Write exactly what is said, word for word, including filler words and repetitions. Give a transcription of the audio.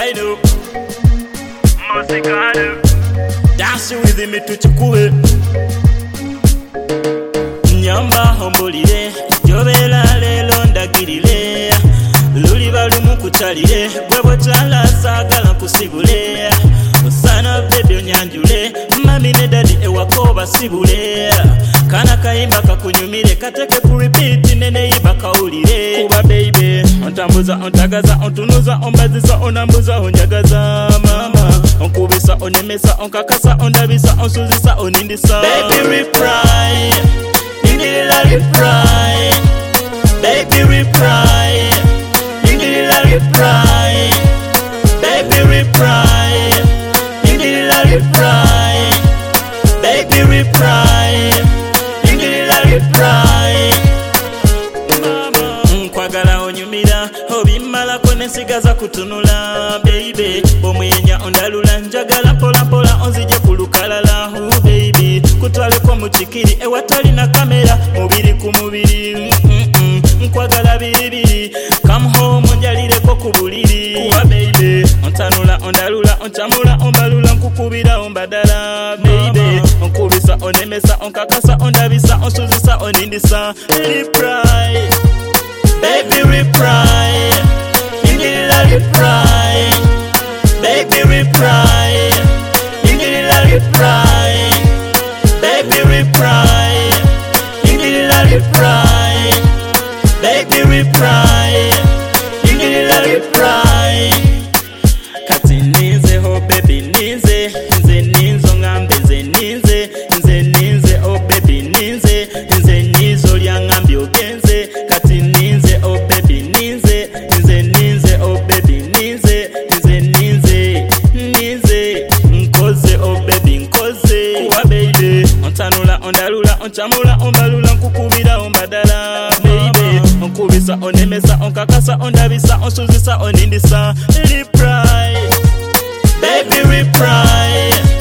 wine up, Musicado. Dance with me tuchukue. Nyamba hombulire, jobela lelo ndagirire. Luli balumu kutalire, bwebo chala sagala kusibule. Osana baby onyanjule, mami ne daddy ewako basibule. Kana kaimba kakunyumire, kateke ku repeat nene iba kaulire. Kuba baby, ontambuza ontagaza, ontunuza ombazisa onambuza onjagaza mama. Onkubisa onemesa onkakasa ondabisa onsuzisa onindisa. Baby reply, indila reply. Baby reply, indila reply. Baby reply, indila reply. Baby reply, indila reply. Mama nkwagala onyumira obimala kone sigaza kutunula baby omwenya ondalula njagala pola pola onzije kulukalala hu baby kutwale ko muchikiri ewatali na kamera mubiri ku mubiri mm -mm. Nkwagala biribiri come home onjalire ko kubuliri kuwa baby ontanula ondalula onchamula ombalula nkukubira ombadala baby onkubisa onemesa onkakasa ondabisa onsuzisa onindisa reply baby reply indila reply baby reply indila reply baby reply indila reply baby reply indila reply kati nize ho baby nize nze ninzo ngambe nze nize nze nize oh baby nize nze nizo lyangambye ogenze kati nize oh baby nize nze nize oh baby nize nze nize nize nkoze oh baby nkoze kuwa baby ontanula ondalula onchamula ombalula nkukubira ombadala baby onkubisa onemesa onkakasa ondabisa onsuzisa onindisa reply baby reply